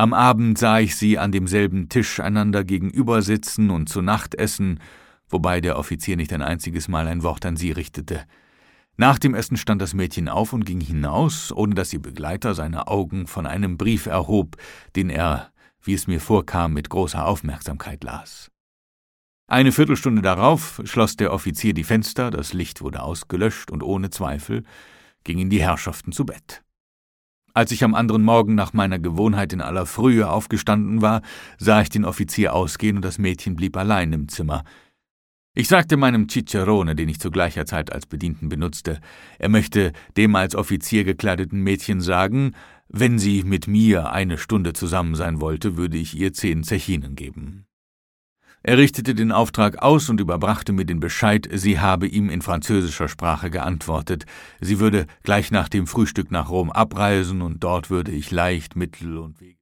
Am Abend sah ich sie an demselben Tisch einander gegenüber sitzen und zu Nacht essen, wobei der Offizier nicht ein einziges Mal ein Wort an sie richtete. Nach dem Essen stand das Mädchen auf und ging hinaus, ohne dass ihr Begleiter seine Augen von einem Brief erhob, den er, wie es mir vorkam, mit großer Aufmerksamkeit las. Eine Viertelstunde darauf schloss der Offizier die Fenster, das Licht wurde ausgelöscht und ohne Zweifel gingen die Herrschaften zu Bett. Als ich am anderen Morgen nach meiner Gewohnheit in aller Frühe aufgestanden war, sah ich den Offizier ausgehen und das Mädchen blieb allein im Zimmer. Ich sagte meinem Cicerone, den ich zu gleicher Zeit als Bedienten benutzte, er möchte dem als Offizier gekleideten Mädchen sagen, wenn sie mit mir eine Stunde zusammen sein wollte, würde ich ihr 10 Zechinen geben. Er richtete den Auftrag aus und überbrachte mir den Bescheid, sie habe ihm in französischer Sprache geantwortet. Sie würde gleich nach dem Frühstück nach Rom abreisen und dort würde ich leicht Mittel und Wege